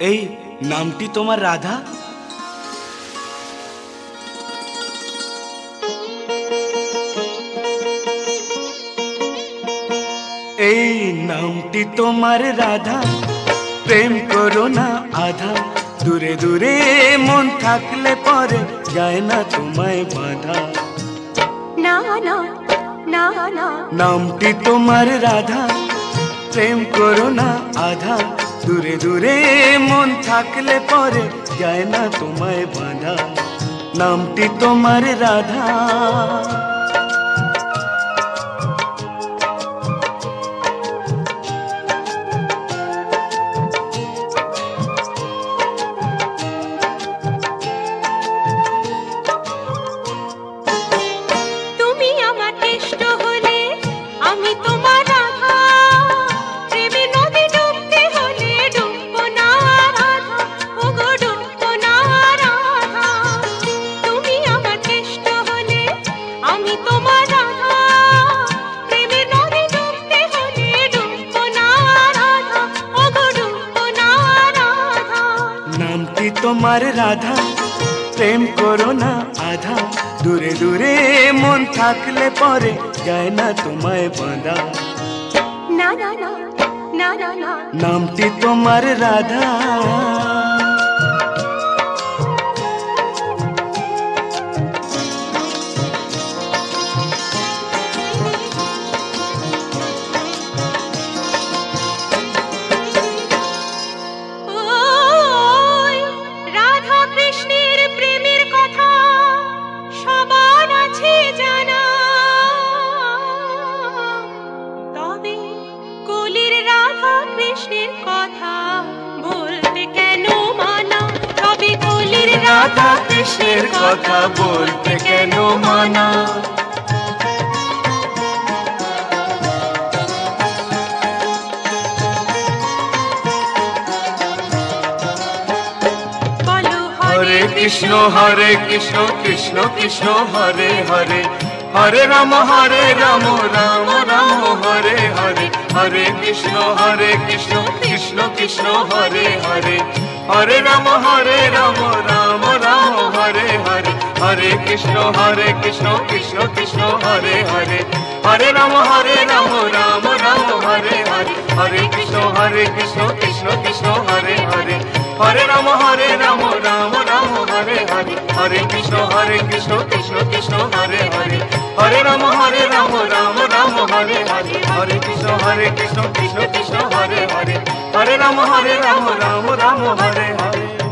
এই নামটি তোমার রাধা? এই নামটি তোমার রাধা, প্রেম করো না আধা, দূরে দূরে মন থাকলে পরে যায় না তোমায় বাধা। না না না না, নামটি তোমার রাধা, প্রেম করো না আধা, দূরে দূরে মন থাকলে পরে যায় না তোমায় বাধা। নামটি তোমার রাধা। তোমার রাধা, প্রেম করো না আধা, দূরে দূরে মন থাকলে পরে যায় না তোমায় বাঁধা। না না না না না না, নামটি তোমার রাধা। রাধা কৃষ্ণের কথা বলতে কেন মানা? হরে কৃষ্ণ কৃষ্ণ কৃষ্ণ হরে হরে, হরে রাম রাম রাম হরে হরে, হরে কৃষ্ণ কৃষ্ণ কৃষ্ণ হরে হরে, হরে রাম রাম রাম হরে হরে, হরে কৃষ্ণ কৃষ্ণ কৃষ্ণ হরে হরে, হরে রাম রাম রাম হরে হরে, হরে কৃষ্ণ কৃষ্ণ কৃষ্ণ হরে হরে, হরে রাম রাম রাম হরে হরে, হরে কৃষ্ণ কৃষ্ণ কৃষ্ণ হরে হরে, হরে রাম রাম রাম হরে হরে, হরে কৃষ্ণ কৃষ্ণ কৃষ্ণ হরে হরে, হরে রাম রাম রাম হরে হরে।